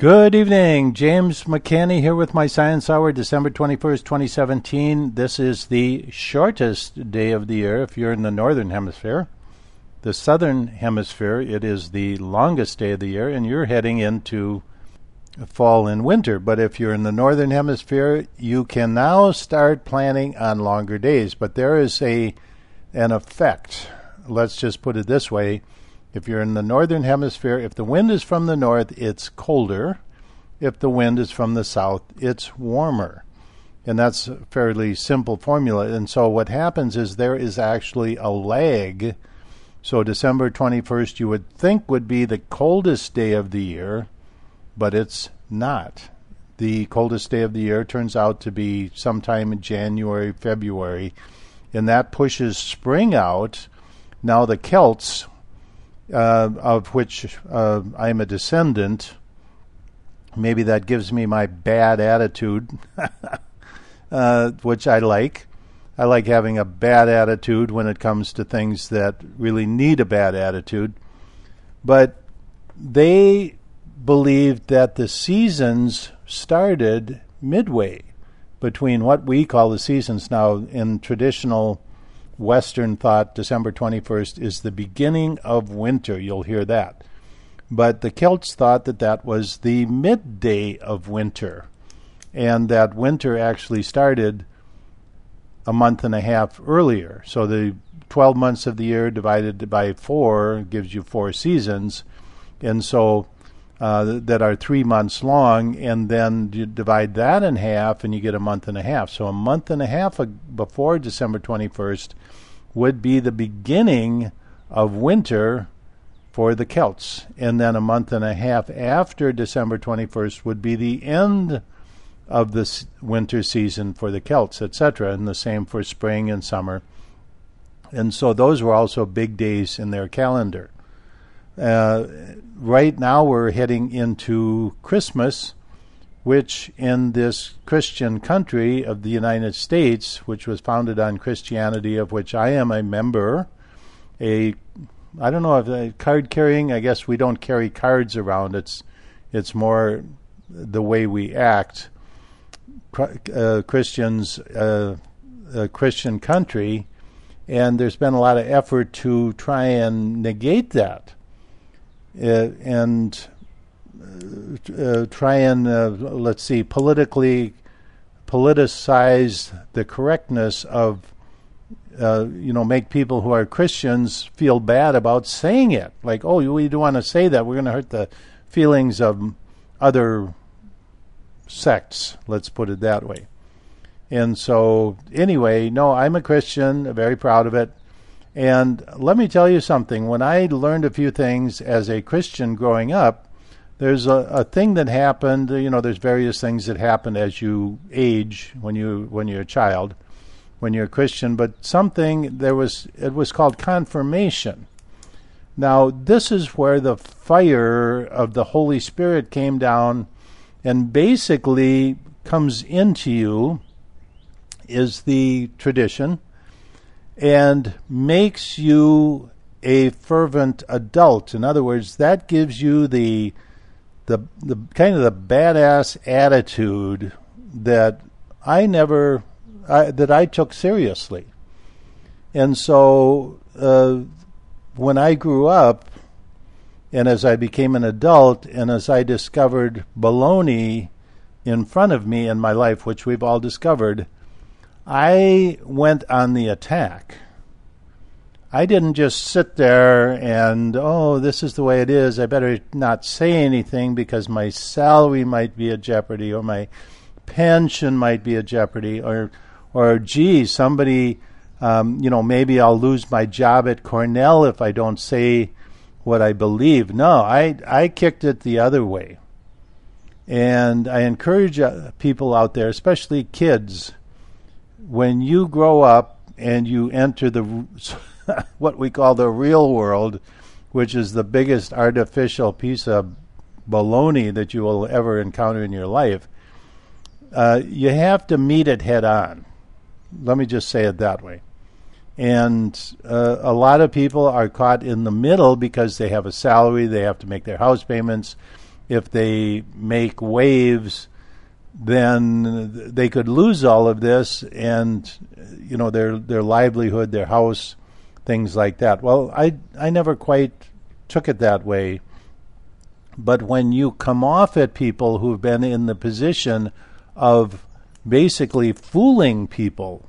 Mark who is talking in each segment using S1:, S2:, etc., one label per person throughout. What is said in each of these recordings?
S1: Good evening. James McCanney here with my Science Hour, December 21st, 2017. This is the shortest day of the year if you're in the northern hemisphere. The southern hemisphere, it is the longest day of the year, and you're heading into fall and winter. But if you're in the northern hemisphere, you can now start planning on longer days. But there is an effect. Let's just put it this way. If you're in the northern hemisphere, if the wind is from the north, it's colder. If the wind is from the south, it's warmer. And that's a fairly simple formula. And so what happens is there is actually a lag. So December 21st, you would think would be the coldest day of the year, but it's not. The coldest day of the year turns out to be sometime in January, February, and that pushes spring out. Now the Celts, of which I'm a descendant, maybe that gives me my bad attitude, which I like. I like having a bad attitude when it comes to things that really need a bad attitude. But they believed that the seasons started midway between what we call the seasons. Now, in traditional Western thought, December 21st is the beginning of winter. You'll hear that. But the Celts thought that that was the midday of winter, and that winter actually started a month and a half earlier. So the 12 months of the year divided by 4 gives you 4 seasons, and so that are 3 months long, and then you divide that in half and you get a month and a half. So a month and a half before December 21st would be the beginning of winter for the Celts, and then a month and a half after December 21st would be the end of the winter season for the Celts, etc., and the same for spring and summer. And so those were also big days in their calendar. Right now we're heading into Christmas, which in this Christian country of the United States, which was founded on Christianity, of which I am a member, I don't know if card carrying, I guess we don't carry cards around. It's more the way we act. Christians, a Christian country, and there's been a lot of effort to try and negate that. And try and, politically politicize the correctness of, make people who are Christians feel bad about saying it. Like, oh, we don't want to say that. We're going to hurt the feelings of other sects, let's put it that way. And so, anyway, no, I'm a Christian, very proud of it. And let me tell you something. When I learned a few things as a Christian growing up, there's a thing that happened. There's various things that happen as you age when you're a child, when you're a Christian. But it was called confirmation. Now, this is where the fire of the Holy Spirit came down and basically comes into you, is the tradition, and makes you a fervent adult. In other words, that gives you the kind of the badass attitude that I took seriously. And so when I grew up, and as I became an adult, and as I discovered baloney in front of me in my life, which we've all discovered, I went on the attack. I didn't just sit there and, this is the way it is. I better not say anything because my salary might be at jeopardy, or my pension might be at jeopardy, or gee, somebody, maybe I'll lose my job at Cornell if I don't say what I believe. No, I kicked it the other way. And I encourage people out there, especially kids, when you grow up and you enter what we call the real world, which is the biggest artificial piece of baloney that you will ever encounter in your life, you have to meet it head on. Let me just say it that way. And a lot of people are caught in the middle because they have a salary, they have to make their house payments, if they make waves, then they could lose all of this and, their livelihood, their house, things like that. Well, I never quite took it that way. But when you come off at people who've been in the position of basically fooling people,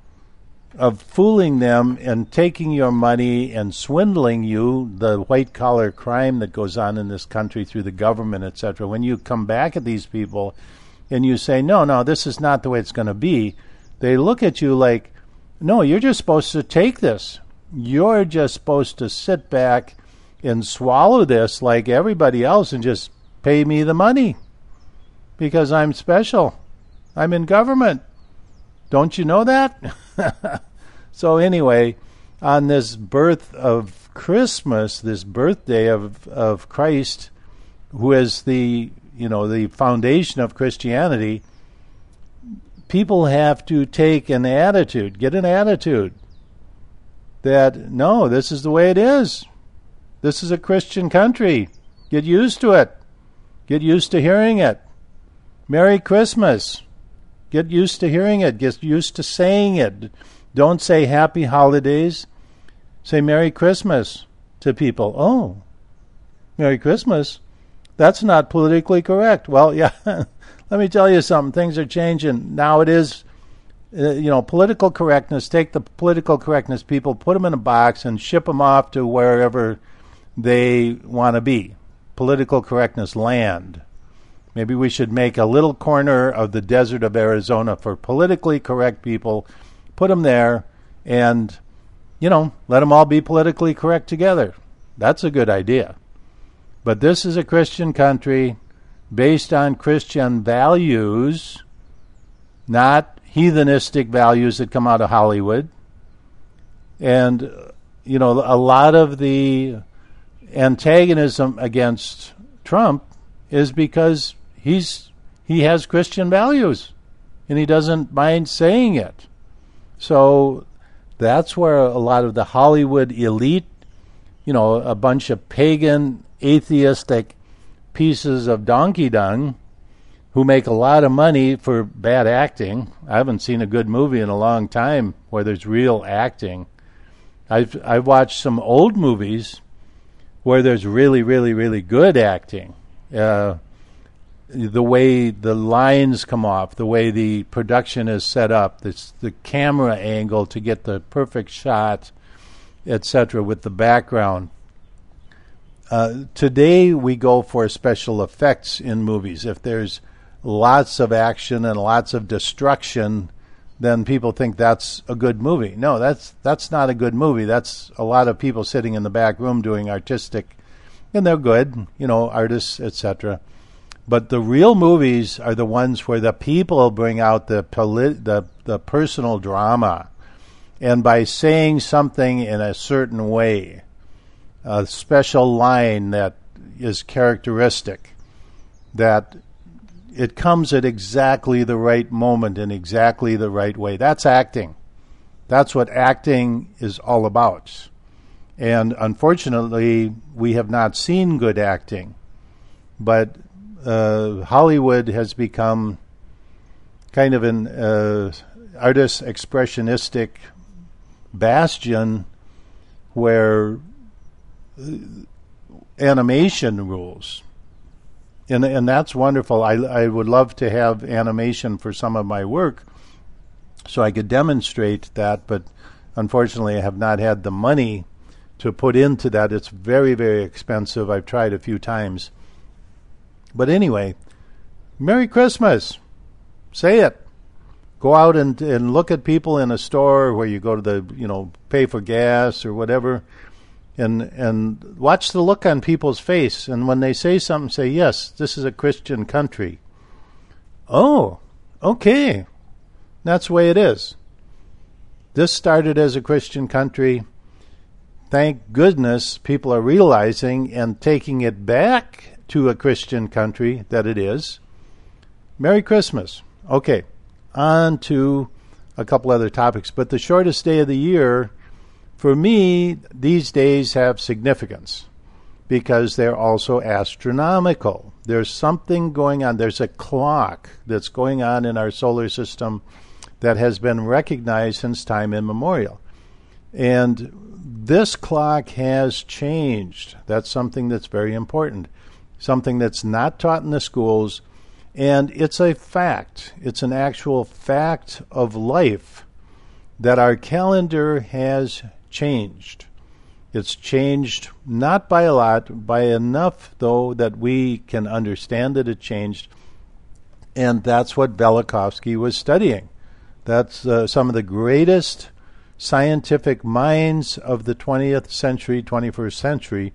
S1: of fooling them and taking your money and swindling you, the white-collar crime that goes on in this country through the government, etc., when you come back at these people and you say, no, this is not the way it's going to be, they look at you like, no, you're just supposed to take this. You're just supposed to sit back and swallow this like everybody else and just pay me the money because I'm special. I'm in government. Don't you know that? So anyway, on this birth of Christmas, this birthday of Christ, who is the foundation of Christianity, people have to take an attitude, get an attitude that, no, this is the way it is. This is a Christian country. Get used to it. Get used to hearing it. Merry Christmas. Get used to hearing it. Get used to saying it. Don't say Happy Holidays. Say Merry Christmas to people. Oh, Merry Christmas? That's not politically correct. Well, yeah, let me tell you something. Things are changing. Now it is, political correctness. Take the political correctness people, put them in a box, and ship them off to wherever they want to be. Political correctness land. Maybe we should make a little corner of the desert of Arizona for politically correct people, put them there, and, let them all be politically correct together. That's a good idea. But this is a Christian country based on Christian values, not heathenistic values that come out of Hollywood. And, a lot of the antagonism against Trump is because he has Christian values, and he doesn't mind saying it. So that's where a lot of the Hollywood elite, a bunch of pagan, atheistic pieces of donkey dung who make a lot of money for bad acting. I haven't seen a good movie in a long time where there's real acting. I've watched some old movies where there's really, really, really good acting. The way the lines come off, the way the production is set up, the camera angle to get the perfect shot, etc., with the background. Today we go for special effects in movies. If there's lots of action and lots of destruction, then people think that's a good movie. No, that's not a good movie. That's a lot of people sitting in the back room doing artistic, and they're good, artists, etc. But the real movies are the ones where the people bring out the personal drama, and by saying something in a certain way, a special line that is characteristic, that it comes at exactly the right moment in exactly the right way. That's acting. That's what acting is all about. And unfortunately, we have not seen good acting. But Hollywood has become kind of an artist expressionistic bastion where animation rules. And that's wonderful. I would love to have animation for some of my work so I could demonstrate that, but unfortunately I have not had the money to put into that. It's very, very expensive. I've tried a few times. But anyway, Merry Christmas. Say it. Go out and look at people in a store where you go to the, pay for gas or whatever, and watch the look on people's face. And when they say something, say, yes, this is a Christian country. Oh, okay. That's the way it is. This started as a Christian country. Thank goodness people are realizing and taking it back to a Christian country that it is. Merry Christmas. Okay, on to a couple other topics. But the shortest day of the year, for me, these days have significance because they're also astronomical. There's something going on. There's a clock that's going on in our solar system that has been recognized since time immemorial. And this clock has changed. That's something that's very important, something that's not taught in the schools, and it's a fact. It's an actual fact of life that our calendar has changed. It's changed not by a lot, by enough, though, that we can understand that it changed, and that's what Velikovsky was studying. That's some of the greatest scientific minds of the 20th century, 21st century,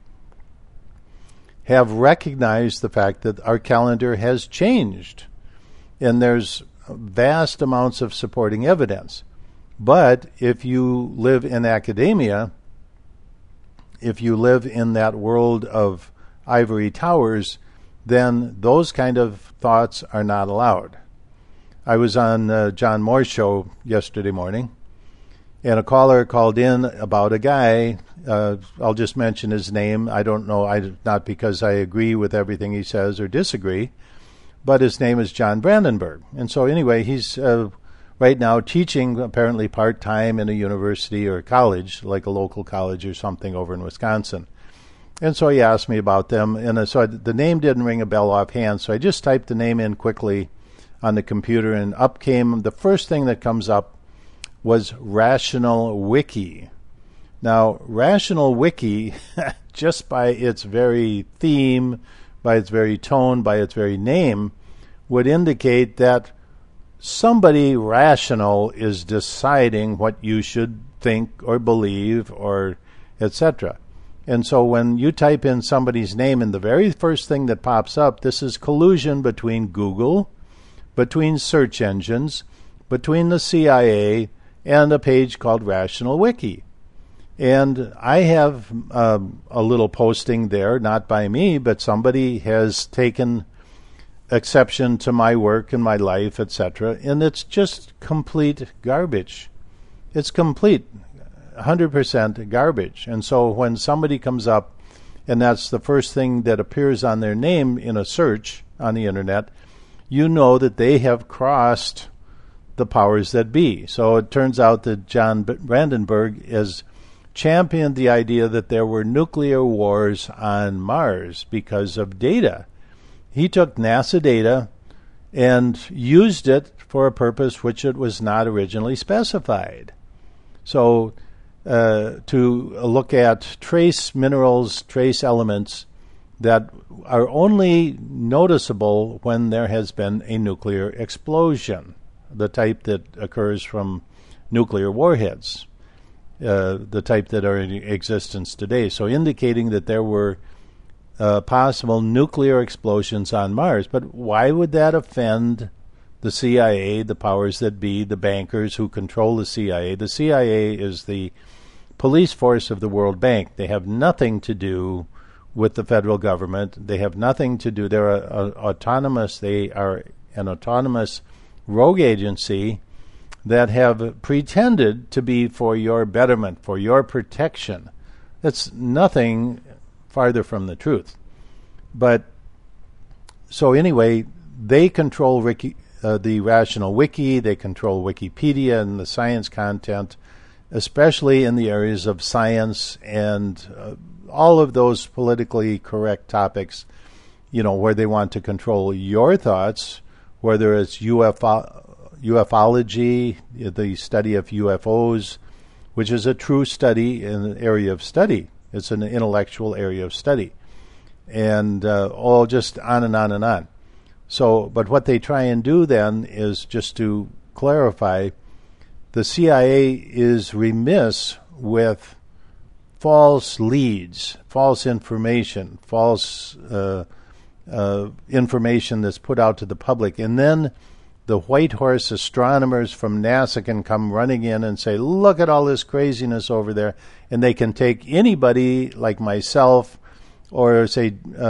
S1: have recognized the fact that our calendar has changed. And there's vast amounts of supporting evidence. But if you live in academia, if you live in that world of ivory towers, then those kind of thoughts are not allowed. I was on John Moore's show yesterday morning, and a caller called in about a guy. I'll just mention his name. I don't know, not because I agree with everything he says or disagree, but his name is John Brandenburg. And so anyway, he's right now teaching apparently part-time in a university or college, like a local college or something over in Wisconsin. And so he asked me about them, and so the name didn't ring a bell offhand, so I just typed the name in quickly on the computer, and up came, the first thing that comes up was Rational Wiki. Now, Rational Wiki, just by its very theme, by its very tone, by its very name, would indicate that somebody rational is deciding what you should think or believe or etc. And so when you type in somebody's name, and the very first thing that pops up, this is collusion between Google, between search engines, between the CIA, and a page called Rational Wiki. And I have a little posting there, not by me, but somebody has taken exception to my work and my life, etc., and it's just complete garbage. It's complete 100% garbage. And so when somebody comes up, and that's the first thing that appears on their name in a search on the internet, you know that they have crossed the powers that be. So it turns out that John Brandenburg has championed the idea that there were nuclear wars on Mars because of data. He took NASA data and used it for a purpose which it was not originally specified. So to look at trace minerals, trace elements that are only noticeable when there has been a nuclear explosion, the type that occurs from nuclear warheads, the type that are in existence today. So indicating that there were possible nuclear explosions on Mars. But why would that offend the CIA, the powers that be, the bankers who control the CIA? The CIA is the police force of the World Bank. They have nothing to do with the federal government. They have nothing to do. They're autonomous. They are an autonomous rogue agency that have pretended to be for your betterment, for your protection. That's nothing farther from the truth. But so anyway, they control the Rational Wiki, they control Wikipedia and the science content, especially in the areas of science and all of those politically correct topics, you know, where they want to control your thoughts, whether it's ufology, the study of UFOs, which is a true study in an area of study. It's an intellectual area of study. And all just on and on and on. So, but what they try and do then is, just to clarify, the CIA is remiss with false leads, false information, false information that's put out to the public. And then the white horse astronomers from NASA can come running in and say, look at all this craziness over there. And they can take anybody like myself, or say,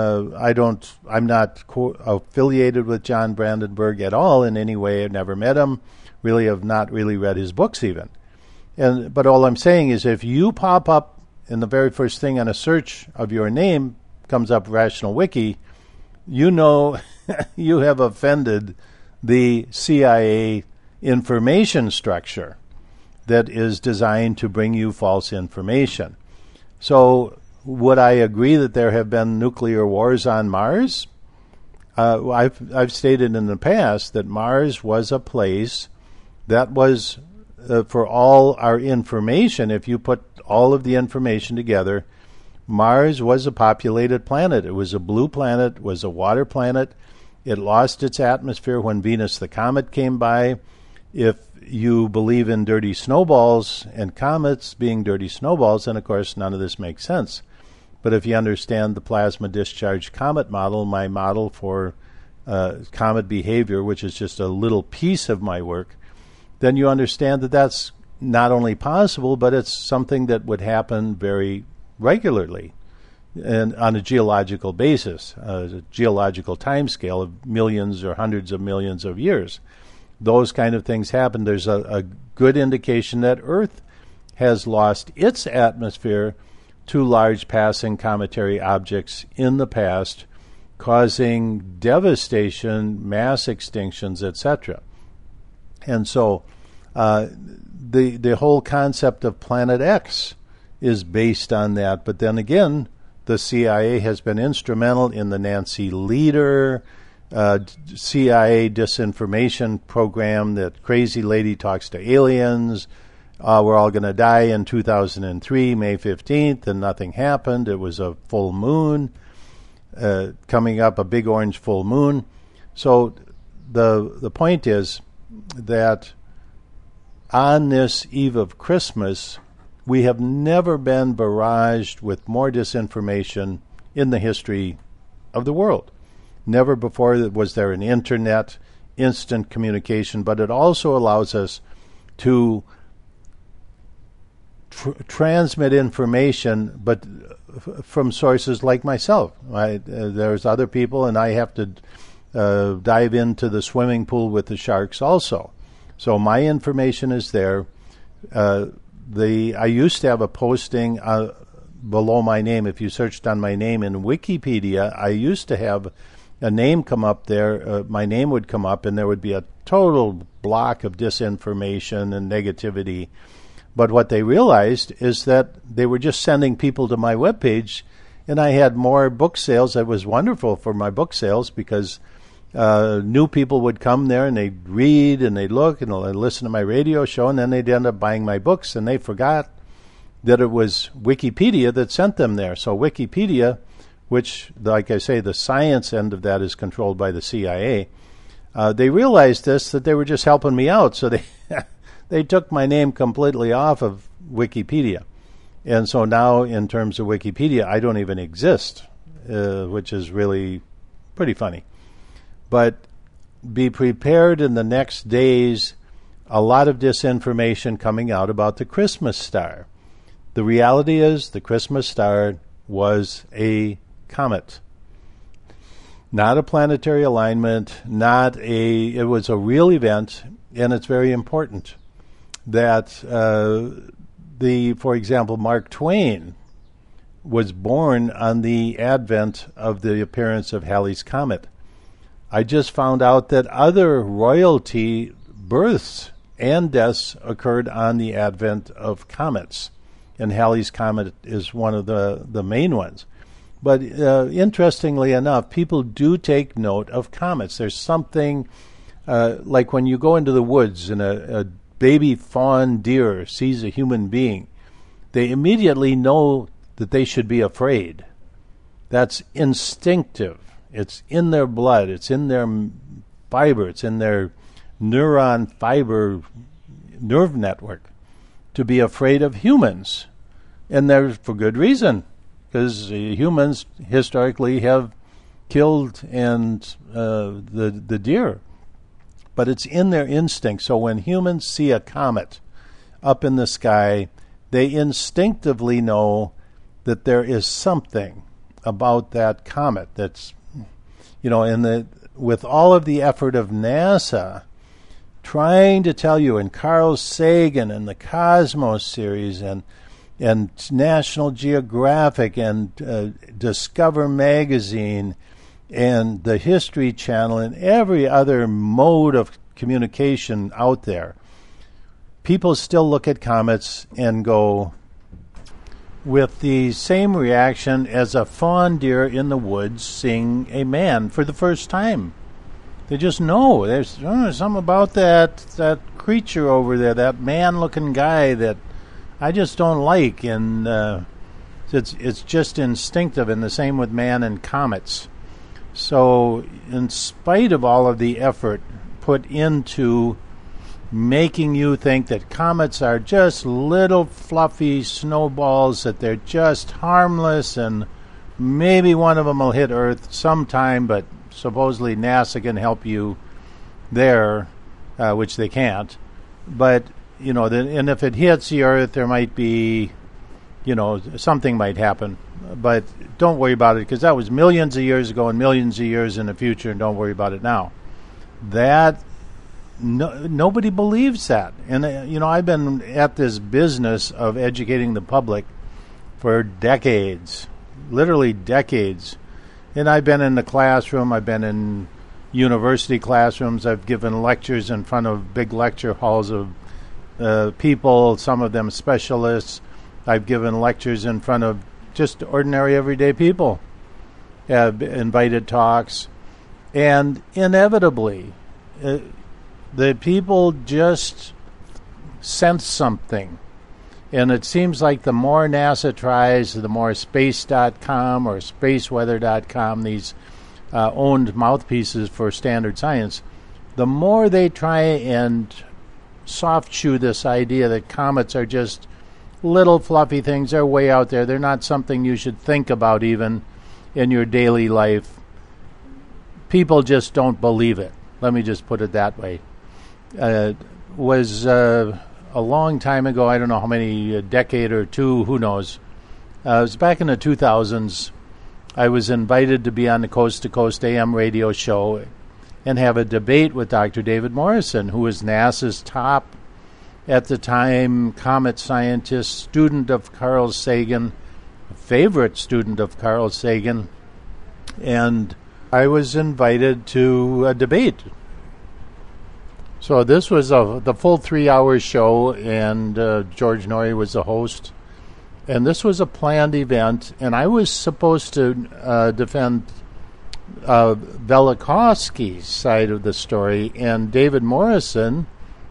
S1: I'm not affiliated with John Brandenburg at all in any way. I've never met him, really have not really read his books even. But all I'm saying is, if you pop up in the very first thing on a search of your name, comes up Rational Wiki, you know you have offended the CIA information structure that is designed to bring you false information. So would I agree that there have been nuclear wars on Mars? I've stated in the past that Mars was a place that was, for all our information, if you put all of the information together, Mars was a populated planet. It was a blue planet, was a water planet. It lost its atmosphere when Venus the Comet came by. If you believe in dirty snowballs and comets being dirty snowballs, then of course none of this makes sense. But if you understand the plasma discharge comet model, my model for comet behavior, which is just a little piece of my work, then you understand that that's not only possible, but it's something that would happen very regularly and on a geological basis, a geological time scale of millions or hundreds of millions of years. Those kind of things happen. There's a good indication that Earth has lost its atmosphere to large passing cometary objects in the past, causing devastation, mass extinctions, etc. And so the whole concept of Planet X is based on that. But then again, the CIA has been instrumental in the Nancy Leader CIA disinformation program, that crazy lady talks to aliens. We're all going to die in 2003, May 15th, and nothing happened. It was a full moon coming up, a big orange full moon. So the point is that on this eve of Christmas, we have never been barraged with more disinformation in the history of the world. Never before was there an internet, instant communication, but it also allows us to transmit information, but from sources like myself. There's other people, and I have to dive into the swimming pool with the sharks also. So my information is there. I used to have a posting below my name. If you searched on my name in Wikipedia, I used to have a name come up there. My name would come up, and there would be a total block of disinformation and negativity. But what they realized is that they were just sending people to my webpage, and I had more book sales. It was wonderful for my book sales because new people would come there and they'd read and they'd look and they'd listen to my radio show, and then they'd end up buying my books, and they forgot that it was Wikipedia that sent them there. So Wikipedia, which, like I say, the science end of that is controlled by the CIA, they realized this, that they were just helping me out. So they took my name completely off of Wikipedia. And so now, in terms of Wikipedia, I don't even exist, which is really pretty funny. But be prepared in the next days, a lot of disinformation coming out about the Christmas star. The reality is the Christmas star was a comet. Not a planetary alignment, it was a real event, and it's very important that for example, Mark Twain was born on the advent of the appearance of Halley's Comet. I just found out that other royalty births and deaths occurred on the advent of comets, and Halley's Comet is one of the main ones. But interestingly enough, people do take note of comets. There's something like when you go into the woods and a baby fawn deer sees a human being, they immediately know that they should be afraid. That's instinctive. It's in their blood. It's in their fiber. It's in their neuron fiber nerve network to be afraid of humans. And they're for good reason, because humans historically have killed the deer. But it's in their instinct. So when humans see a comet up in the sky, they instinctively know that there is something about that comet that's, with all of the effort of NASA trying to tell you, and Carl Sagan and the Cosmos series and and National Geographic and Discover Magazine and the History Channel and every other mode of communication out there, people still look at comets and go with the same reaction as a fawn deer in the woods seeing a man for the first time. They just know there's something about that creature over there, that man-looking guy that I just don't like, and it's just instinctive, and the same with man and comets. So in spite of all of the effort put into making you think that comets are just little fluffy snowballs, that they're just harmless, and maybe one of them will hit Earth sometime, but supposedly NASA can help you there, which they can't. But, and if it hits the Earth, there might be, something might happen. But don't worry about it, because that was millions of years ago and millions of years in the future, and don't worry about it now. Nobody believes that. And, I've been at this business of educating the public for decades, literally decades. And I've been in the classroom, I've been in university classrooms, I've given lectures in front of big lecture halls of people, some of them specialists. I've given lectures in front of just ordinary everyday people, invited talks. And inevitably, the people just sense something. And it seems like the more NASA tries, the more space.com or spaceweather.com, these owned mouthpieces for standard science, the more they try and soft chew this idea that comets are just little fluffy things. They're way out there. They're not something you should think about even in your daily life. People just don't believe it. Let me just put it that way. Was a long time ago, I don't know how many, a decade or two, who knows. It was back in the 2000s. I was invited to be on the Coast to Coast AM radio show and have a debate with Dr. David Morrison, who was NASA's top, at the time, comet scientist, student of Carl Sagan, favorite student of Carl Sagan. And I was invited to a debate. So this was the full 3-hour show, and George Norrie was the host. And this was a planned event, and I was supposed to defend Velikovsky's side of the story. And David Morrison,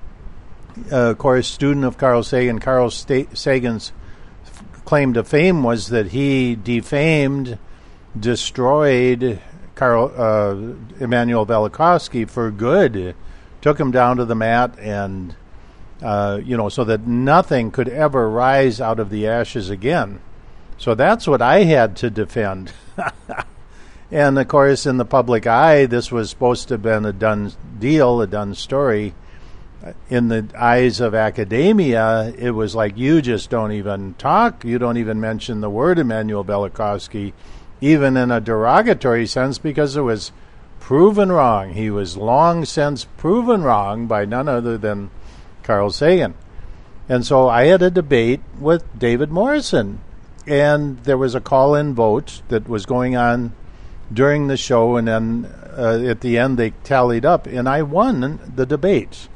S1: of course, student of Carl Sagan, Carl Sagan's claim to fame was that he defamed, destroyed Immanuel Velikovsky for good. Took him down to the mat, and so that nothing could ever rise out of the ashes again. So that's what I had to defend. And of course, in the public eye, this was supposed to have been a done deal, a done story. In the eyes of academia, it was like, you just don't even talk, you don't even mention the word Immanuel Velikovsky, even in a derogatory sense, because it was proven wrong. He was long since proven wrong by none other than Carl Sagan. And so I had a debate with David Morrison, and there was a call-in vote that was going on during the show, and then at the end they tallied up, and I won the debate.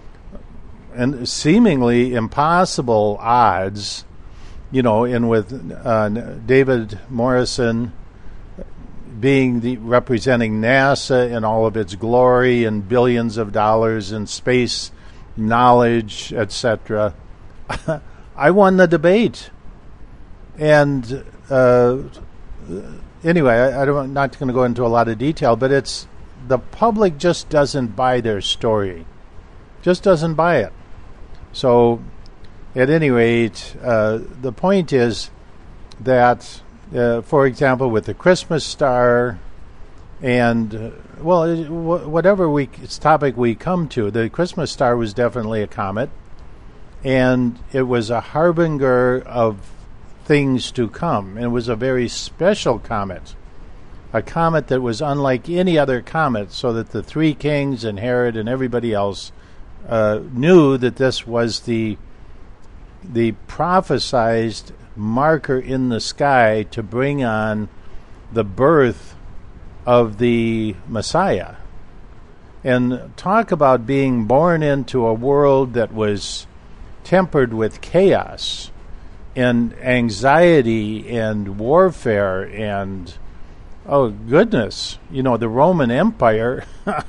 S1: And seemingly impossible odds, and with David Morrison being representing NASA in all of its glory and billions of dollars in space knowledge, etc. I won the debate. And anyway, I'm not going to go into a lot of detail, but it's the public just doesn't buy their story. Just doesn't buy it. So at any rate, the point is that for example, with the Christmas star, and whatever topic we come to, the Christmas star was definitely a comet, and it was a harbinger of things to come. And it was a very special comet, a comet that was unlike any other comet, so that the three kings and Herod and everybody else knew that this was the the prophesized marker in the sky to bring on the birth of the Messiah. And talk about being born into a world that was tempered with chaos and anxiety and warfare and, oh goodness, the Roman Empire,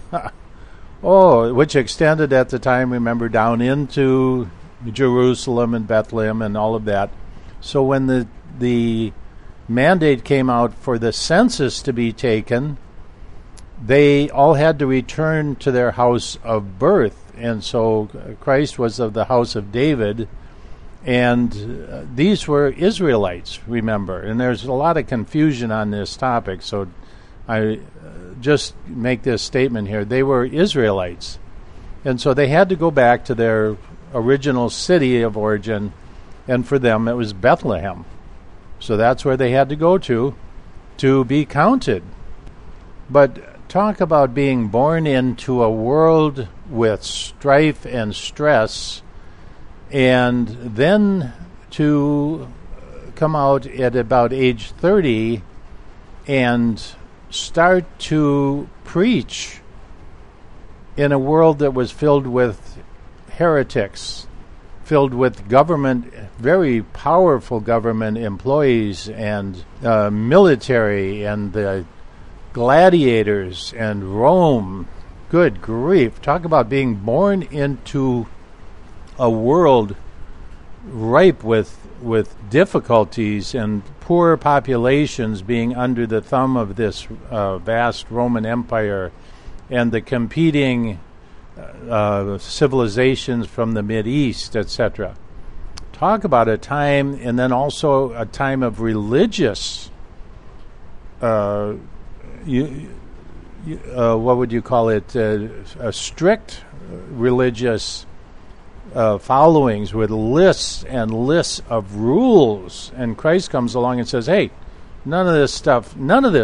S1: which extended at the time, remember, down into Jerusalem and Bethlehem and all of that. So when the mandate came out for the census to be taken, they all had to return to their house of birth. And so Christ was of the house of David, and these were Israelites, remember. And there's a lot of confusion on this topic, so I just make this statement here. They were Israelites, and so they had to go back to their original city of origin, and for them it was Bethlehem. So that's where they had to go to be counted. But talk about being born into a world with strife and stress, and then to come out at about age 30 and start to preach in a world that was filled with heretics, filled with government, very powerful government employees and military and the gladiators and Rome. Good grief. Talk about being born into a world ripe with difficulties and poor populations being under the thumb of this vast Roman Empire and the competing civilizations from the Mideast, etc. Talk about a time, and then also a time of religious what would you call it? A strict religious followings with lists and lists of rules. And Christ comes along and says, "Hey, none of this stuff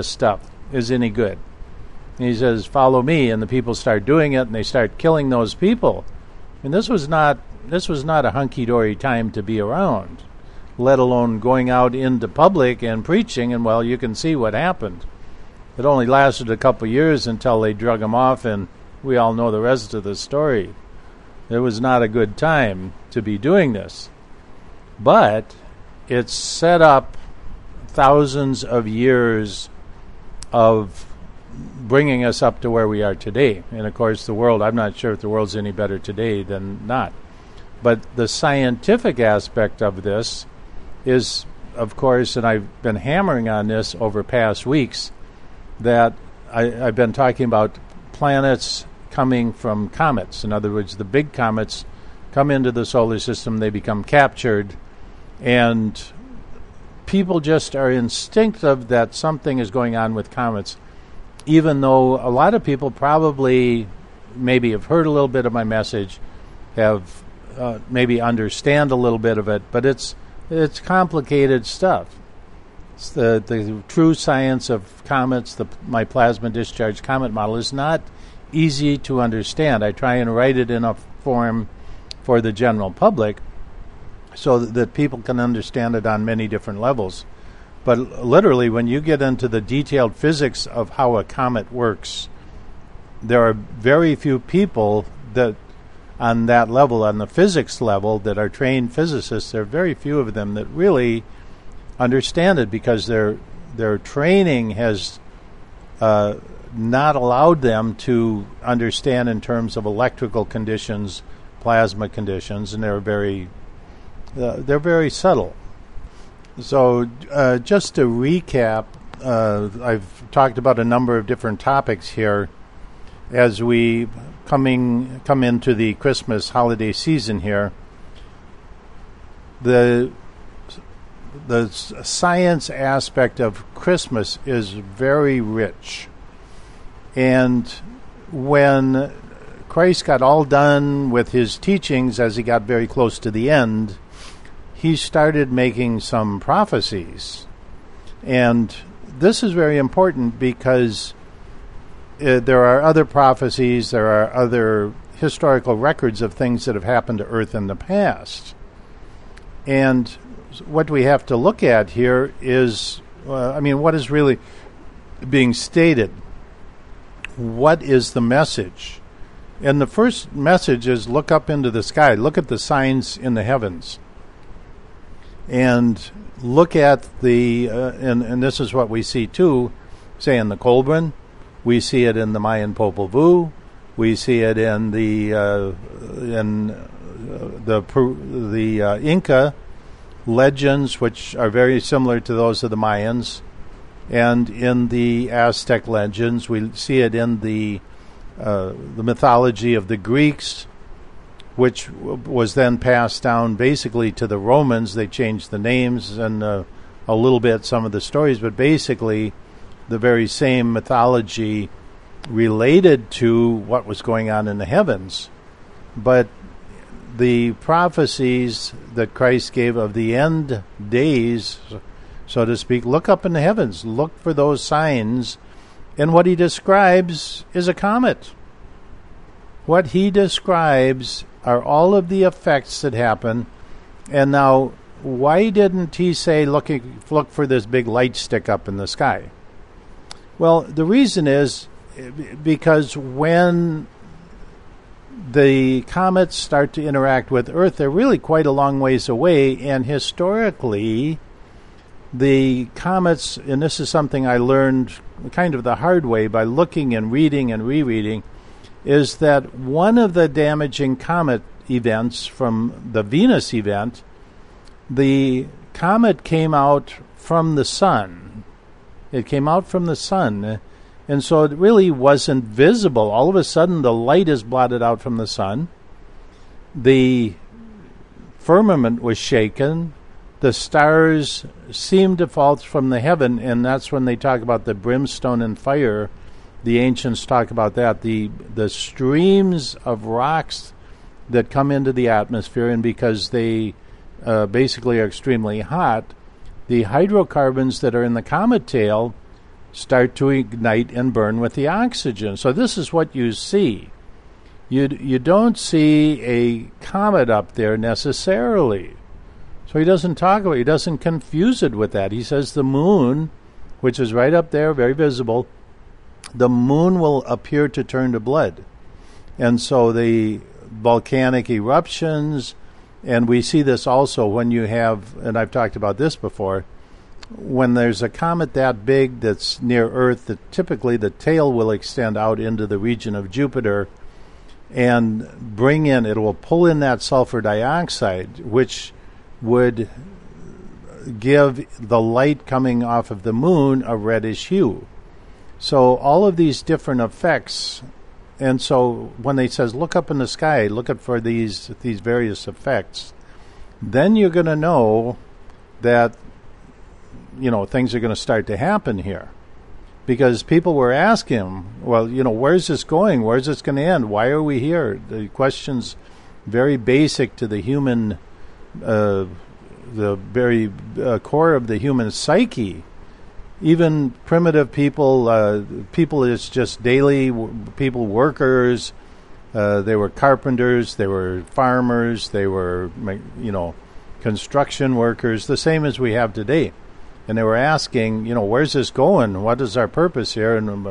S1: is any good." And he says, "Follow me," and the people start doing it, and they start killing those people. And this was not a hunky-dory time to be around, let alone going out into public and preaching. And well, you can see what happened. It only lasted a couple of years until they drug him off, and we all know the rest of the story. It was not a good time to be doing this. But it set up thousands of years of bringing us up to where we are today. And of course, the world, I'm not sure if the world's any better today than not. But the scientific aspect of this is, of course, and I've been hammering on this over past weeks, that I've been talking about planets coming from comets. In other words, the big comets come into the solar system, they become captured, and people just are instinctive that something is going on with comets, even though a lot of people probably maybe have heard a little bit of my message, have maybe understand a little bit of it, but it's complicated stuff. It's the true science of comets. My plasma discharge comet model is not easy to understand. I try and write it in a form for the general public so that people can understand it on many different levels. But literally, when you get into the detailed physics of how a comet works, there are very few people that on that level, on the physics level, that are trained physicists. There are very few of them that really understand it, because their training has not allowed them to understand in terms of electrical conditions, plasma conditions, and they're very subtle. So just to recap, I've talked about a number of different topics here as we come into the Christmas holiday season here. The science aspect of Christmas is very rich. And when Christ got all done with his teachings, as he got very close to the end, he started making some prophecies. And this is very important because there are other prophecies, there are other historical records of things that have happened to Earth in the past. And what we have to look at here is, what is really being stated? What is the message? And the first message is look up into the sky. Look at the signs in the heavens. And look at and this is what we see too, say in the Kolbrin. We see it in the Mayan Popol Vuh. We see it in the Inca legends, which are very similar to those of the Mayans, and in the Aztec legends. We see it in the mythology of the Greeks, which was then passed down basically to the Romans. They changed the names and a little bit some of the stories, but basically the very same mythology related to what was going on in the heavens. But the prophecies that Christ gave of the end days, so to speak, look up in the heavens, look for those signs, and what he describes is a comet. What he describes are all of the effects that happen. And now, why didn't he say, look for this big light stick up in the sky? Well, the reason is because when the comets start to interact with Earth, they're really quite a long ways away, and historically, the comets, and this is something I learned kind of the hard way by looking and reading and rereading, is that one of the damaging comet events from the Venus event, the comet came out from the sun. It came out from the sun, and so it really wasn't visible. All of a sudden, the light is blotted out from the sun. The firmament was shaken. The stars seemed to fall from the heaven, and that's when they talk about the brimstone and fire. The ancients talk about that, the streams of rocks that come into the atmosphere, and because they basically are extremely hot, the hydrocarbons that are in the comet tail start to ignite and burn with the oxygen. So this is what you see. You don't see a comet up there necessarily. So he doesn't confuse it with that. He says the moon, which is right up there, very visible, the moon will appear to turn to blood. And so the volcanic eruptions, and we see this also when you have, and I've talked about this before, when there's a comet that big that's near Earth, that typically the tail will extend out into the region of Jupiter and it will pull in that sulfur dioxide, which would give the light coming off of the moon a reddish hue. So all of these different effects, and so when he says look up in the sky, look up for these various effects, then you're going to know that things are going to start to happen here. Because people were asking him, well, where's this going? Where's this going to end? Why are we here? The question's very basic to the human, the very core of the human psyche. Even primitive people, people is just daily people, workers. They were carpenters, they were farmers, they were, construction workers, the same as we have today. And they were asking, where's this going? What is our purpose here? And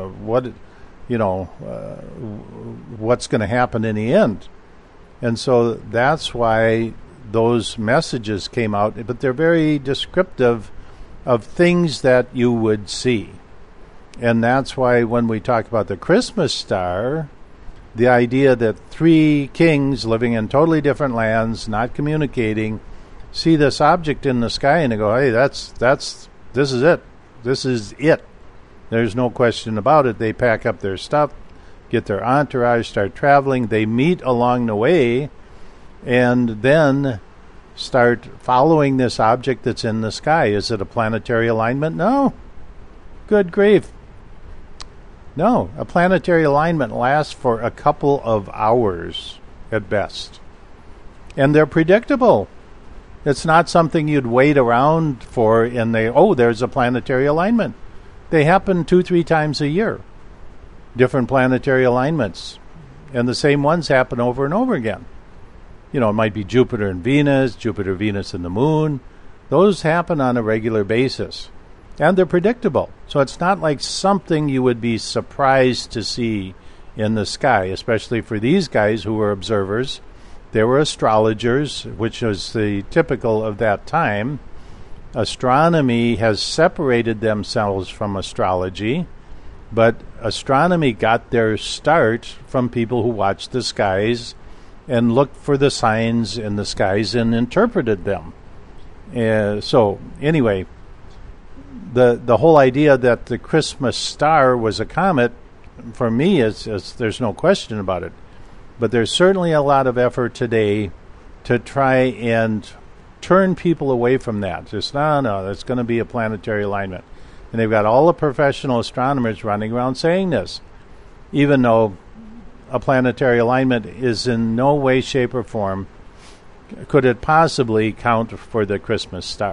S1: what's going to happen in the end? And so that's why those messages came out. But they're very descriptive of things that you would see. And that's why when we talk about the Christmas star, the idea that three kings living in totally different lands, not communicating, see this object in the sky and they go, hey, this is it. This is it. There's no question about it. They pack up their stuff, get their entourage, start traveling. They meet along the way and then start following this object that's in the sky. Is it a planetary alignment? No. Good grief. No. A planetary alignment lasts for a couple of hours at best. And they're predictable. It's not something you'd wait around for and there's a planetary alignment. They happen 2-3 times a year. Different planetary alignments. And the same ones happen over and over again. It might be Jupiter, Venus, and the moon. Those happen on a regular basis, and they're predictable. So it's not like something you would be surprised to see in the sky, especially for these guys who were observers. They were astrologers, which was the typical of that time. Astronomy has separated themselves from astrology, but astronomy got their start from people who watched the skies and looked for the signs in the skies and interpreted them. So anyway, the whole idea that the Christmas star was a comet, for me, is there's no question about it. But there's certainly a lot of effort today to try and turn people away from that. Just, no, that's going to be a planetary alignment. And they've got all the professional astronomers running around saying this, even though a planetary alignment is in no way, shape, or form could it possibly count for the Christmas star.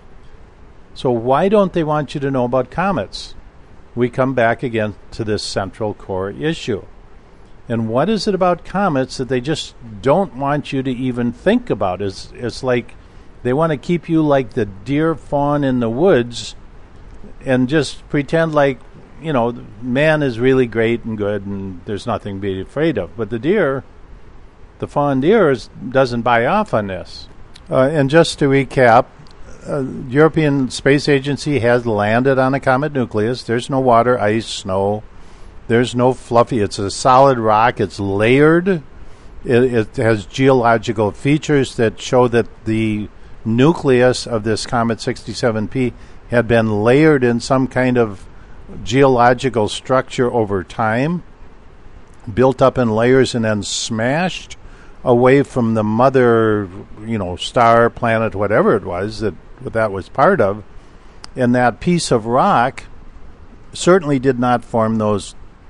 S1: So why don't they want you to know about comets? We come back again to this central core issue. And what is it about comets that they just don't want you to even think about? It's like they want to keep you like the deer fawn in the woods and just pretend like, man is really great and good and there's nothing to be afraid of. But the fawn deer doesn't buy off on this. And just to recap, European Space Agency has landed on a comet nucleus. There's no water, ice, snow. There's no fluffy. It's a solid rock. It's layered. It has geological features that show that the nucleus of this comet 67P had been layered in some kind of geological structure over time, built up in layers and then smashed away from the mother, star, planet, whatever it was that was part of. And that piece of rock certainly did not form those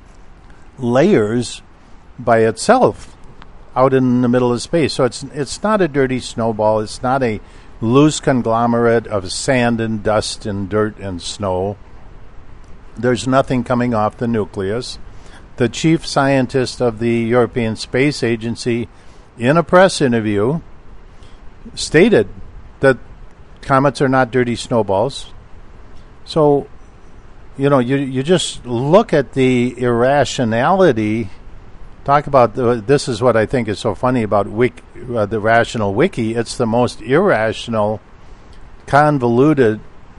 S1: layers by itself out in the middle of space. So it's not a dirty snowball. It's not a loose conglomerate of sand and dust and dirt and snow. There's nothing coming off the nucleus. The chief scientist of the European Space Agency, in a press interview, stated that comets are not dirty snowballs. So, you just look at the irrationality. Talk about this is what I think is so funny about the Rational Wiki. It's the most irrational, convoluted,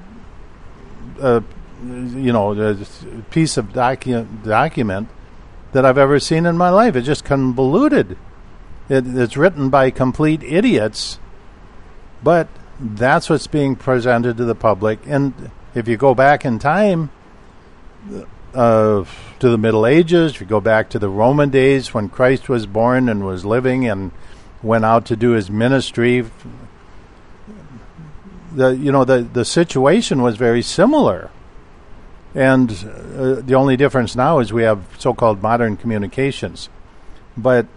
S1: piece of document that I've ever seen in my life. It's just convoluted. It's written by complete idiots, but that's what's being presented to the public. And if you go back in time to the Middle Ages, if you go back to the Roman days when Christ was born and was living and went out to do his ministry, the situation was very similar. And the only difference now is we have so-called modern communications. But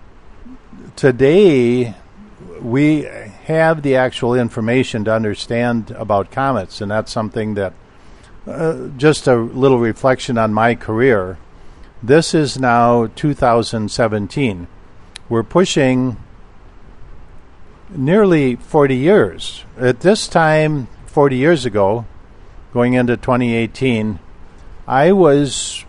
S1: today, we have the actual information to understand about comets, and that's something that, just a little reflection on my career. This is now 2017. We're pushing nearly 40 years. At this time, 40 years ago, going into 2018, I was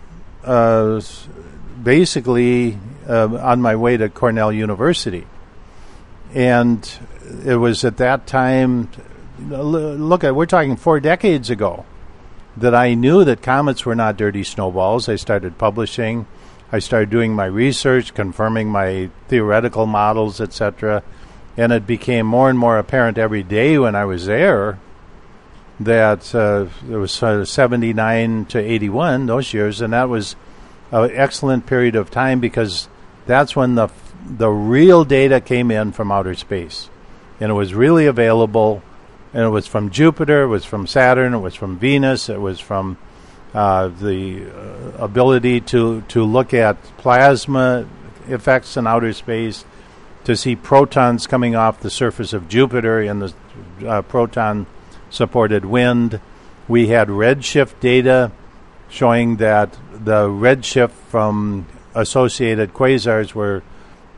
S1: basically on my way to Cornell University. And it was at that time, we're talking 4 decades ago, that I knew that comets were not dirty snowballs. I started publishing. I started doing my research, confirming my theoretical models, etc. And it became more and more apparent every day when I was there that it was 79 to 81, those years, and that was an excellent period of time because that's when the real data came in from outer space. And it was really available, and it was from Jupiter, it was from Saturn, it was from Venus, it was from the ability to look at plasma effects in outer space, to see protons coming off the surface of Jupiter in the proton-supported wind. We had redshift data showing that the redshift from associated quasars were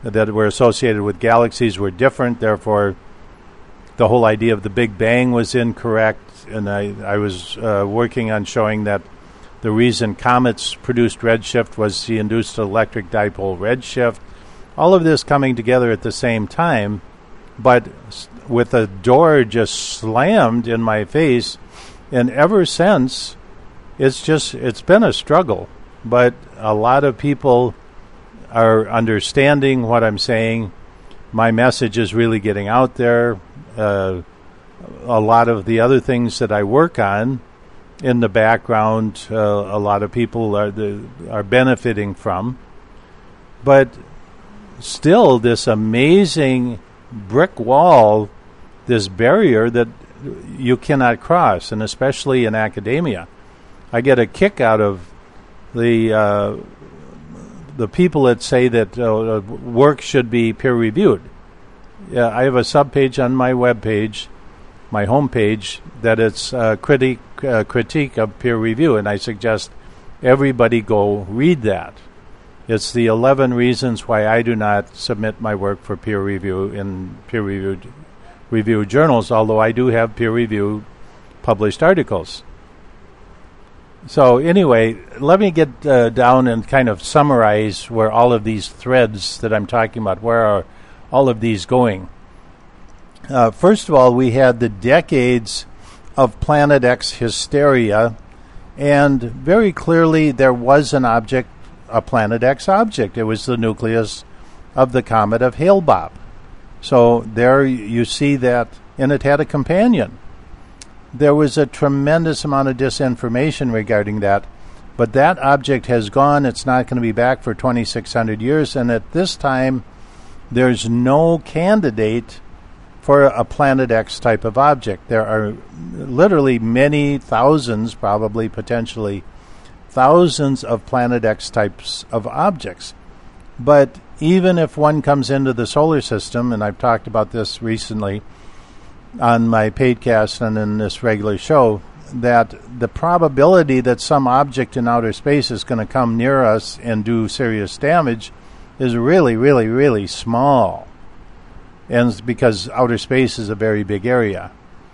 S1: that were associated with galaxies were different. Therefore, the whole idea of the Big Bang was incorrect. And I was working on showing that the reason comets produced redshift was the induced electric dipole redshift. All of this coming together at the same time, but with a door just slammed in my face. And ever since, it's been a struggle. But a lot of people are understanding what I'm saying. My message is really getting out there. A lot of the other things that I work on in the background, a lot of people are benefiting from. But still, this amazing brick wall, this barrier that you cannot cross, and especially in academia. I get a kick out of the people that say that work should be peer-reviewed. I have a subpage on my webpage, my homepage, that it's critique of peer review, and I suggest everybody go read that. It's the 11 reasons why I do not submit my work for peer review in peer-reviewed journals, although I do have peer-reviewed published articles. So anyway, let me get down and kind of summarize where all of these threads that I'm talking about, where are all of these going. First of all, we had the decades of Planet X hysteria, and very clearly there was an object, a Planet X object. It was the nucleus of the comet of Hale-Bopp. So there you see that, and it had a companion. There was a tremendous amount of disinformation regarding that, but that object has gone. It's not going to be back for 2,600 years, and at this time, there's no candidate for a Planet X type of object. There are literally many thousands, probably potentially thousands of Planet X types of objects. But even if one comes into the solar system, and I've talked about this recently on my paidcast and in this regular show, that the probability that some object in outer space is going to come near us and do serious damage is really, really, really small. And it's because outer space is a very big area.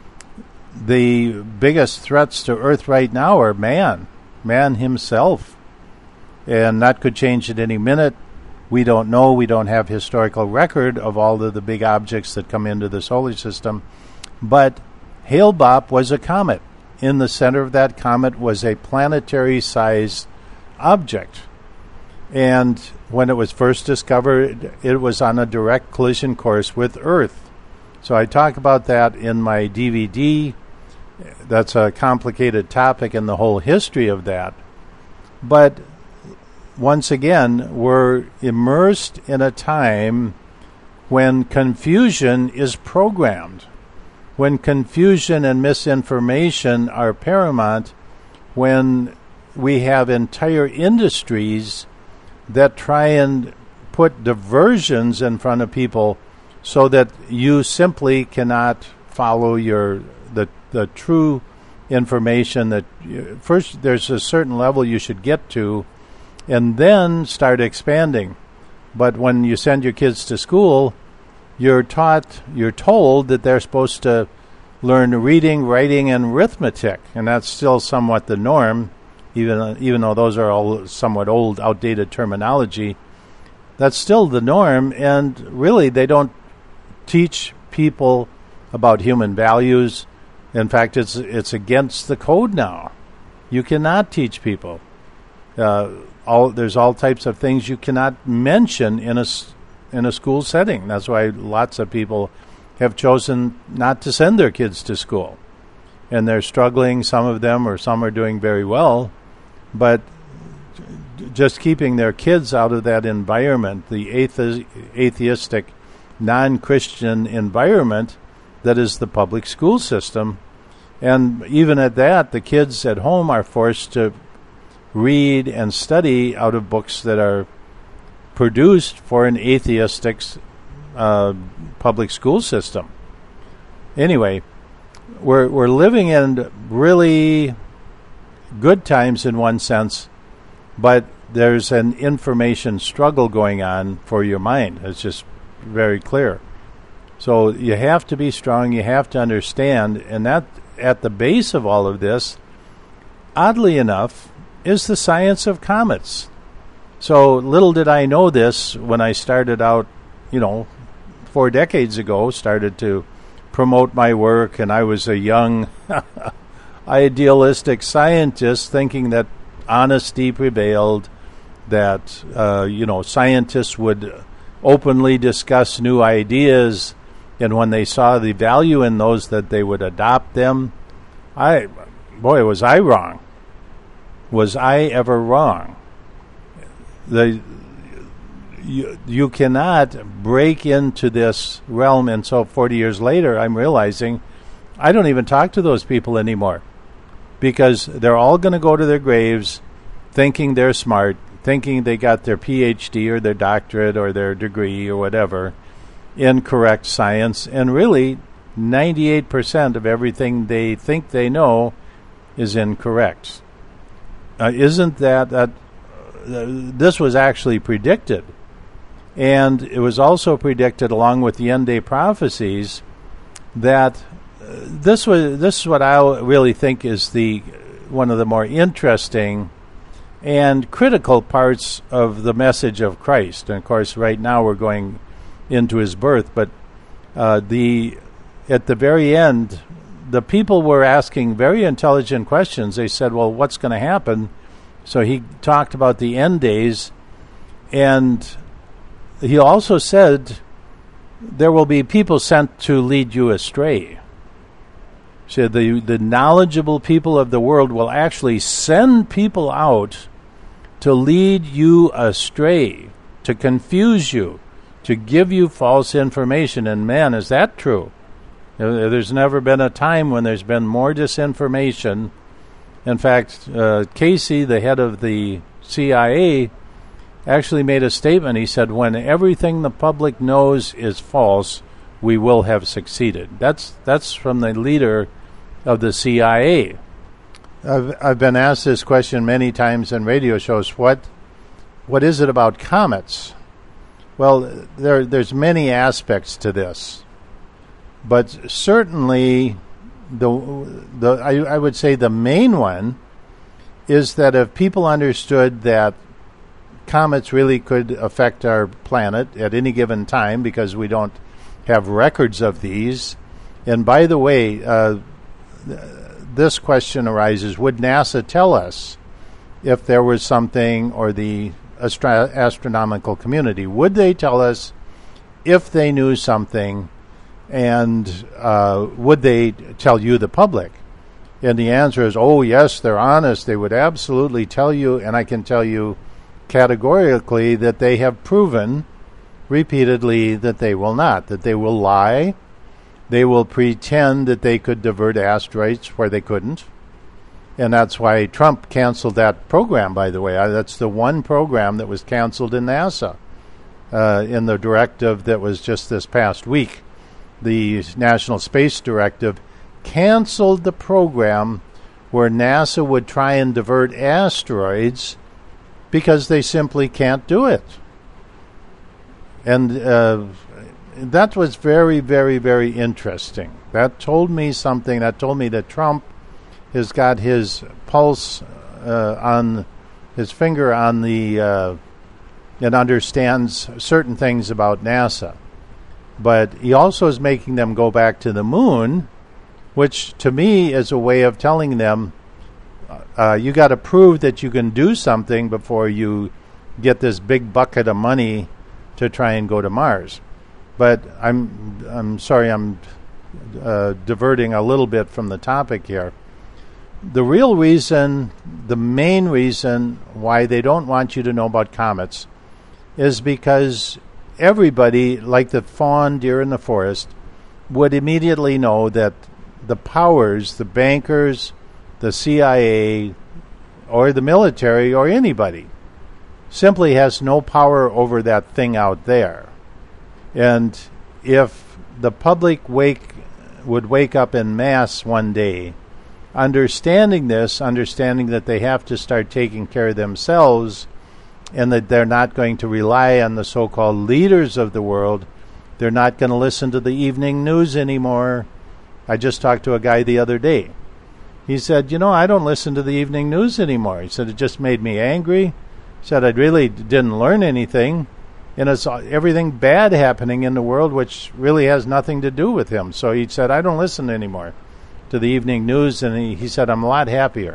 S1: The biggest threats to Earth right now are man himself. And that could change at any minute. We don't know. We don't have historical record of all of the big objects that come into the solar system. But Hale-Bopp was a comet. In the center of that comet was a planetary-sized object. And when it was first discovered, it was on a direct collision course with Earth. So I talk about that in my DVD. That's a complicated topic in the whole history of that. But once again, we're immersed in a time when confusion is programmed, when confusion and misinformation are paramount, when we have entire industries that try and put diversions in front of people so that you simply cannot follow the true information. That first there's a certain level you should get to and then start expanding. But when you send your kids to school, you're told that they're supposed to learn reading, writing, and arithmetic, and that's still somewhat the norm, even though those are all somewhat old, outdated terminology. That's still the norm, and really they don't teach people about human values. In fact, it's against the code now. You cannot teach people. There's all types of things you cannot mention in a school setting. That's why lots of people have chosen not to send their kids to school. And they're struggling, some of them, or some are doing very well. But just keeping their kids out of that environment, the atheistic, non-Christian environment that is the public school system. And even at that, the kids at home are forced to read and study out of books that are produced for an atheistic public school system. Anyway, we're living in really good times in one sense, but there's an information struggle going on for your mind. It's just very clear. So you have to be strong, you have to understand, and that at the base of all of this, oddly enough, is the science of comets. So little did I know this when I started out, 4 decades ago, started to promote my work, and I was a young, idealistic scientist thinking that honesty prevailed, that, scientists would openly discuss new ideas, and when they saw the value in those, that they would adopt them. Was I wrong? Was I ever wrong? You cannot break into this realm, and so 40 years later, I'm realizing I don't even talk to those people anymore, because they're all going to go to their graves thinking they're smart, thinking they got their PhD or their doctorate or their degree or whatever in correct science, and really 98% of everything they think they know is incorrect. Isn't that this was actually predicted? And it was also predicted, along with the end-day prophecies, that this is what I really think is one of the more interesting and critical parts of the message of Christ. And of course, right now we're going into his birth, but at the very end, the people were asking very intelligent questions. They said, well, what's going to happen? So he talked about the end days, and he also said there will be people sent to lead you astray. He said the knowledgeable people of the world will actually send people out to lead you astray, to confuse you, to give you false information. And man, is that true? There's never been a time when there's been more disinformation. In fact, Casey, the head of the CIA, actually made a statement. He said, when everything the public knows is false, we will have succeeded. That's from the leader of the CIA. I've been asked this question many times in radio shows. What is it about comets? Well, there's many aspects to this, but certainly I would say the main one is that if people understood that comets really could affect our planet at any given time, because we don't have records of these. And by the way, this question arises, would NASA tell us if there was something, or the astronomical community, would they tell us if they knew something, and would they tell you, the public? And the answer is, oh yes, they're honest. They would absolutely tell you, and I can tell you categorically that they have proven repeatedly that they will not, that they will lie. They will pretend that they could divert asteroids where they couldn't. And that's why Trump canceled that program, by the way. That's the one program that was canceled in NASA in the directive that was just this past week. The National Space Directive canceled the program where NASA would try and divert asteroids because they simply can't do it. And that was very, very, very interesting. That told me something. That told me that Trump has got his pulse on his finger on the and understands certain things about NASA. But he also is making them go back to the moon, which to me is a way of telling them, you got to prove that you can do something before you get this big bucket of money to try and go to Mars. But I'm sorry, I'm diverting a little bit from the topic here. The real reason, the main reason why they don't want you to know about comets is because everybody, like the fawn deer in the forest, would immediately know that the powers, the bankers, the CIA, or the military, or anybody, simply has no power over that thing out there. And if the public would wake up en masse one day, understanding this, understanding that they have to start taking care of themselves, and that they're not going to rely on the so-called leaders of the world. They're not going to listen to the evening news anymore. I just talked to a guy the other day. He said, I don't listen to the evening news anymore. He said, it just made me angry. He said, I really didn't learn anything. And it's everything bad happening in the world, which really has nothing to do with him. So he said, I don't listen anymore to the evening news. And he said, I'm a lot happier.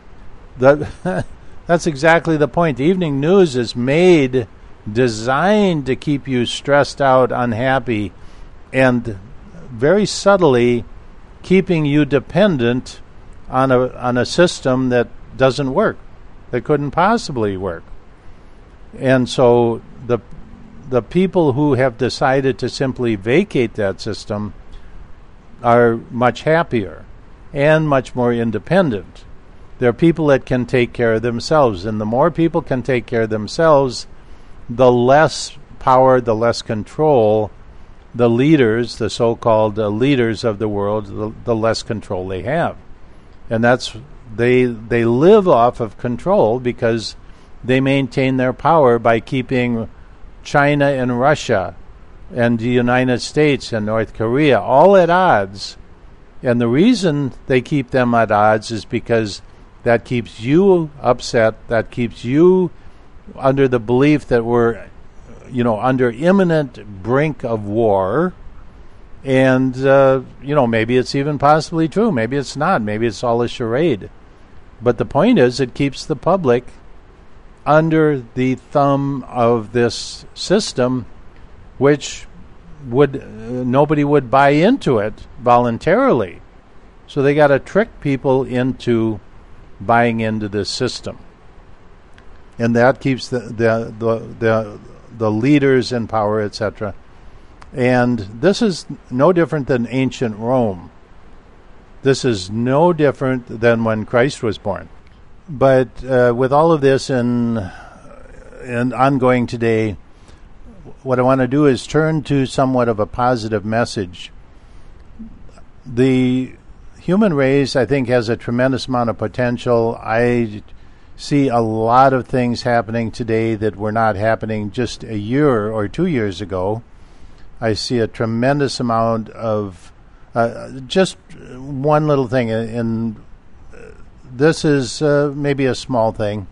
S1: That's exactly the point. The evening news is designed to keep you stressed out, unhappy, and very subtly keeping you dependent on a system that doesn't work, that couldn't possibly work. And so the people who have decided to simply vacate that system are much happier and much more independent. There are people that can take care of themselves, and the more people can take care of themselves, the less power, the less control the leaders, the so-called leaders of the world, the less control they have. And that's they live off of control because they maintain their power by keeping China and Russia and the United States and North Korea all at odds. And the reason they keep them at odds is because that keeps you upset, that keeps you under the belief that we're, under imminent brink of war. And, maybe it's even possibly true. Maybe it's not. Maybe it's all a charade. But the point is, it keeps the public under the thumb of this system, which nobody would buy into it voluntarily. So they got to trick people into buying into this system, and that keeps the leaders in power, etc. And this is no different than ancient Rome. This is no different than when Christ was born. But with all of this and ongoing today, what I want to do is turn to somewhat of a positive message. The human race, I think, has a tremendous amount of potential. I see a lot of things happening today that were not happening just a year or 2 years ago. I see a tremendous amount of just one little thing, and this is maybe a small thing,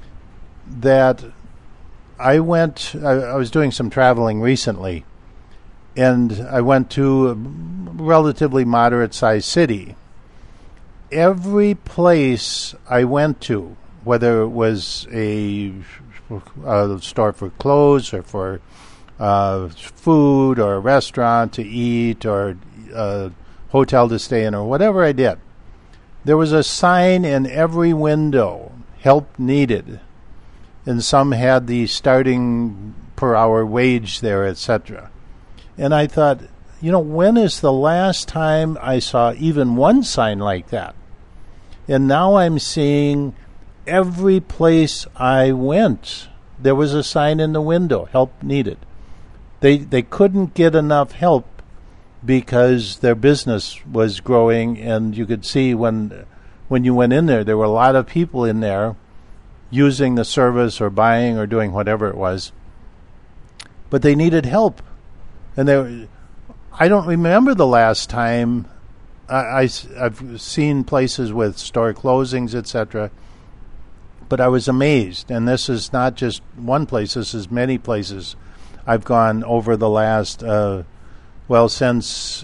S1: that I was doing some traveling recently, and I went to a relatively moderate-sized city. Every place I went to, whether it was a store for clothes or for food or a restaurant to eat or a hotel to stay in or whatever I did, there was a sign in every window, help needed. And some had the starting per hour wage there, etc. And I thought, when is the last time I saw even one sign like that? And now I'm seeing every place I went, there was a sign in the window, help needed. They couldn't get enough help because their business was growing, and you could see when you went in there were a lot of people in there using the service or buying or doing whatever it was. But they needed help. And I don't remember the last time I've seen places with store closings, etc. But I was amazed. And this is not just one place. This is many places I've gone over the last, since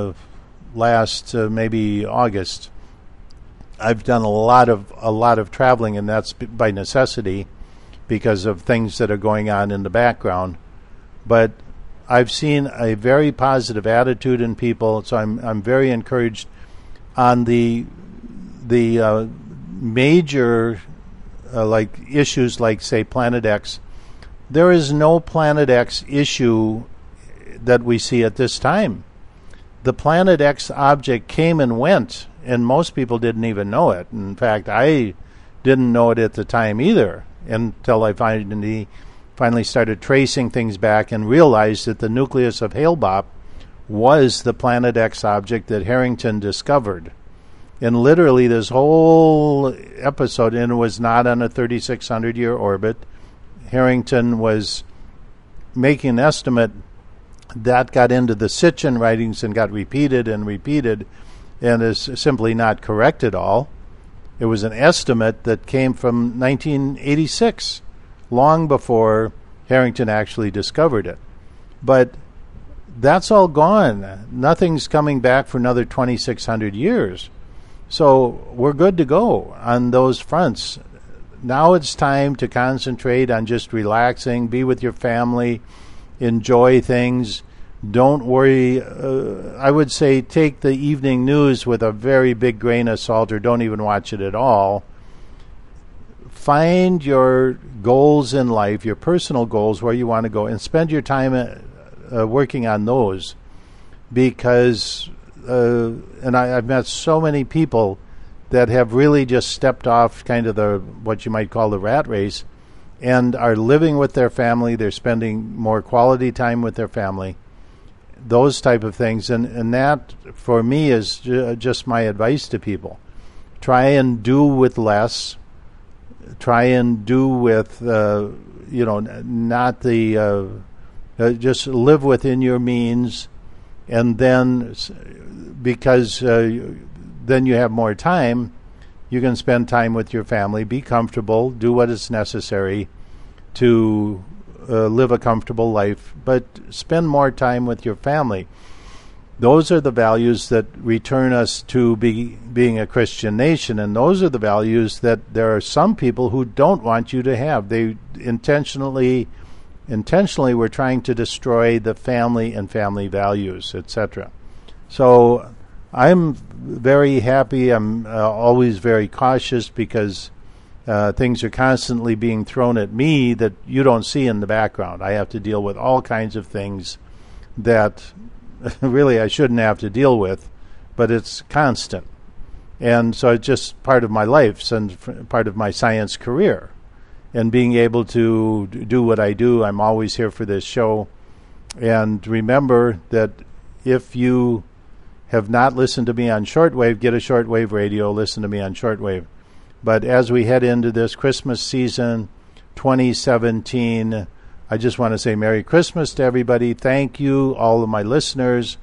S1: last maybe August. I've done a lot of traveling, and that's by necessity because of things that are going on in the background. But I've seen a very positive attitude in people, so I'm very encouraged on the major like issues like, say, Planet X. There is no Planet X issue that we see at this time. The Planet X object came and went, and most people didn't even know it. In fact, I didn't know it at the time either until I finally started tracing things back and realized that the nucleus of Hale-Bopp was the Planet X object that Harrington discovered. And literally this whole episode, and it was not on a 3,600-year orbit. Harrington was making an estimate that got into the Sitchin writings and got repeated and repeated and is simply not correct at all. It was an estimate that came from 1986, long before Harrington actually discovered it. But that's all gone. Nothing's coming back for another 2,600 years. So we're good to go on those fronts. Now it's time to concentrate on just relaxing, be with your family, enjoy things. Don't worry. I would say take the evening news with a very big grain of salt, or don't even watch it at all. Find your goals in life, your personal goals, where you want to go, and spend your time working on those. Because, and I've met so many people that have really just stepped off kind of the what you might call the rat race, and are living with their family. They're spending more quality time with their family. Those type of things, and that for me is just my advice to people. Try and do with less. Try and do with not the just live within your means, and then because then you have more time, you can spend time with your family, be comfortable, do what is necessary to live a comfortable life, but spend more time with your family. Those are the values that return us to being a Christian nation, and those are the values that there are some people who don't want you to have. They intentionally were trying to destroy the family and family values, etc. So I'm very happy. I'm always very cautious because things are constantly being thrown at me that you don't see in the background. I have to deal with all kinds of things that really I shouldn't have to deal with, but it's constant. And so it's just part of my life and part of my science career. And being able to do what I do, I'm always here for this show. And remember that if you have not listened to me on shortwave, get a shortwave radio, listen to me on shortwave. But as we head into this Christmas season, 2017, I just want to say Merry Christmas to everybody. Thank you, all of my listeners.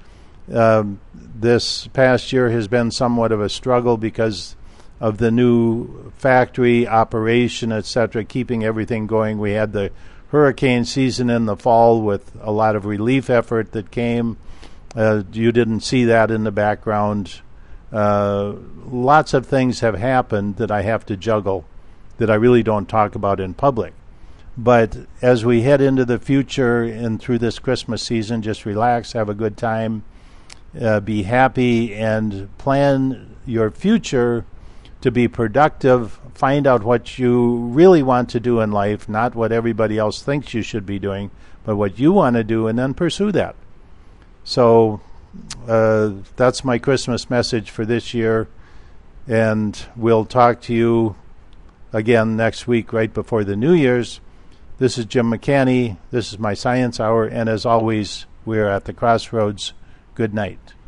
S1: This past year has been somewhat of a struggle because of the new factory operation, etc., keeping everything going. We had the hurricane season in the fall with a lot of relief effort that came. You didn't see that in the background. Lots of things have happened that I have to juggle that I really don't talk about in public. But as we head into the future and through this Christmas season, just relax, have a good time, be happy, and plan your future to be productive. Find out what you really want to do in life, not what everybody else thinks you should be doing, but what you want to do, and then pursue that. So that's my Christmas message for this year, and we'll talk to you again next week right before the New Year's. This is Jim McCanny. This is my Science Hour, and as always, we're at the crossroads. Good night.